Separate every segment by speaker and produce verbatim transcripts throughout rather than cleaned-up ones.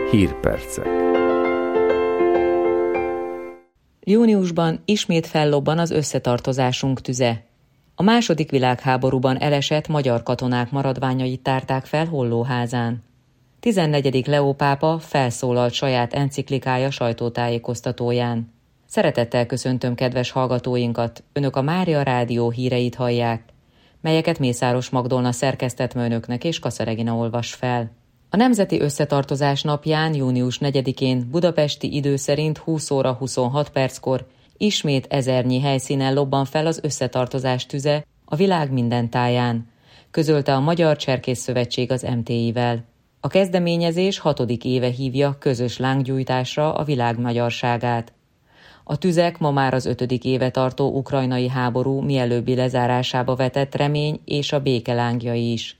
Speaker 1: Hírpercek.
Speaker 2: Júniusban ismét fellobban az összetartozásunk tüze. A második világháborúban elesett magyar katonák maradványait tárták fel Hollóházán. tizennegyedik Leó pápa felszólalt saját enciklikája sajtótájékoztatóján. Szeretettel köszöntöm kedves hallgatóinkat, önök a Mária Rádió híreit hallják, melyeket Mészáros Magdolna szerkesztett ma önöknek és Kassa Regina olvas fel. A Nemzeti Összetartozás napján, június negyedikén budapesti idő szerint húsz óra huszonhat perckor ismét ezernyi helyszínen lobban fel az összetartozás tüze a világ minden táján, közölte a Magyar Cserkész Szövetség az em té i-vel. A kezdeményezés hatodik éve hívja közös lánggyújtásra a világ magyarságát. A tüzek ma már az ötödik éve tartó ukrajnai háború mielőbbi lezárásába vetett remény és a béke lángjai is.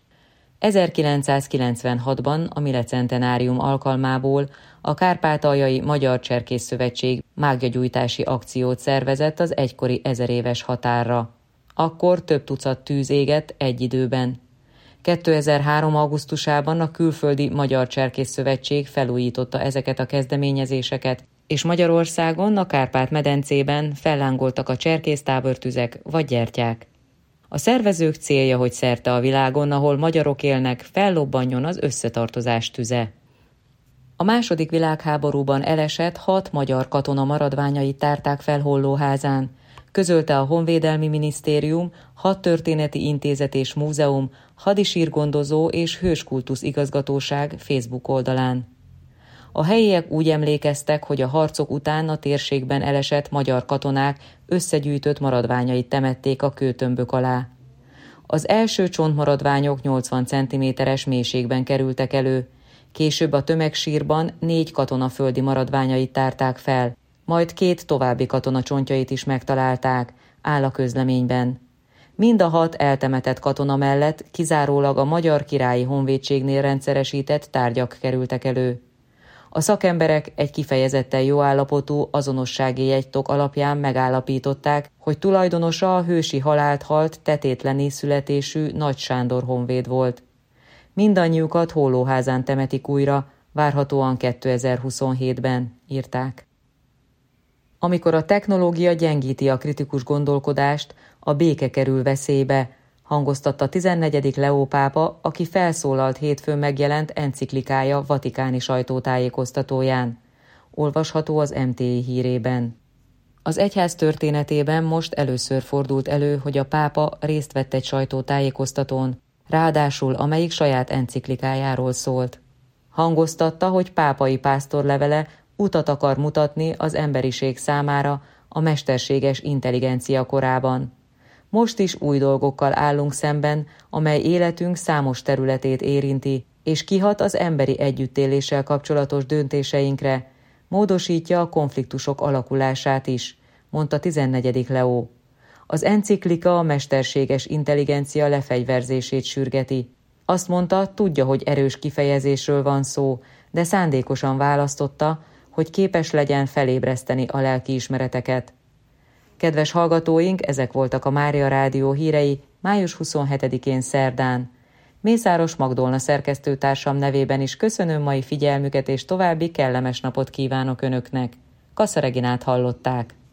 Speaker 2: ezerkilencszázkilencvenhatban a Mille-centenárium alkalmából a Kárpátaljai Magyar Cserkész Szövetség mágjagyújtási akciót szervezett az egykori ezeréves határra. Akkor több tucat tűz égett egy időben. kétezer-három augusztusában a Külföldi Magyar Cserkész Szövetség felújította ezeket a kezdeményezéseket, és Magyarországon, a Kárpát-medencében fellángoltak a cserkésztábortüzek vagy gyertyák. A szervezők célja, hogy szerte a világon, ahol magyarok élnek, fellobbanjon az összetartozás tüze. A második világháborúban elesett hat magyar katona maradványait tárták fel Hollóházán, közölte a Honvédelmi Minisztérium, Hadtörténeti Intézet és Múzeum, Hadisírgondozó és Hőskultusz Igazgatóság Facebook oldalán. A helyiek úgy emlékeztek, hogy a harcok után a térségben elesett magyar katonák összegyűjtött maradványait temették a kőtömbök alá. Az első csontmaradványok nyolcvan centiméteres mélységben kerültek elő, később a tömegsírban négy katona földi maradványait tárták fel, majd két további katona csontjait is megtalálták, áll a közleményben. Mind a hat eltemetett katona mellett kizárólag a Magyar Királyi Honvédségnél rendszeresített tárgyak kerültek elő. A szakemberek egy kifejezetten jó állapotú azonossági jegytok alapján megállapították, hogy tulajdonosa a hősi halált halt tetétleni születésű Nagy Sándor honvéd volt. Mindannyiukat Hollóházán temetik újra, várhatóan kétezer-huszonhétben, írták. Amikor a technológia gyengíti a kritikus gondolkodást, a béke kerül veszélybe, hangoztatta tizennegyedik Leó pápa, aki felszólalt hétfőn megjelent enciklikája vatikáni sajtótájékoztatóján. Olvasható az em té i hírében. Az egyház történetében most először fordult elő, hogy a pápa részt vett egy sajtótájékoztatón, ráadásul amelyik saját enciklikájáról szólt. Hangoztatta, hogy pápai pásztorlevele utat akar mutatni az emberiség számára a mesterséges intelligencia korában. Most is új dolgokkal állunk szemben, amely életünk számos területét érinti, és kihat az emberi együttéléssel kapcsolatos döntéseinkre, módosítja a konfliktusok alakulását is, mondta tizennegyedik Leó. Az enciklika a mesterséges intelligencia lefegyverzését sürgeti. Azt mondta, tudja, hogy erős kifejezésről van szó, de szándékosan választotta, hogy képes legyen felébreszteni a lelkiismereteket. Kedves hallgatóink, ezek voltak a Mária Rádió hírei május huszonhetedikén szerdán. Mészáros Magdolna szerkesztőtársam nevében is köszönöm mai figyelmüket, és további kellemes napot kívánok önöknek. Kassa Reginát hallották.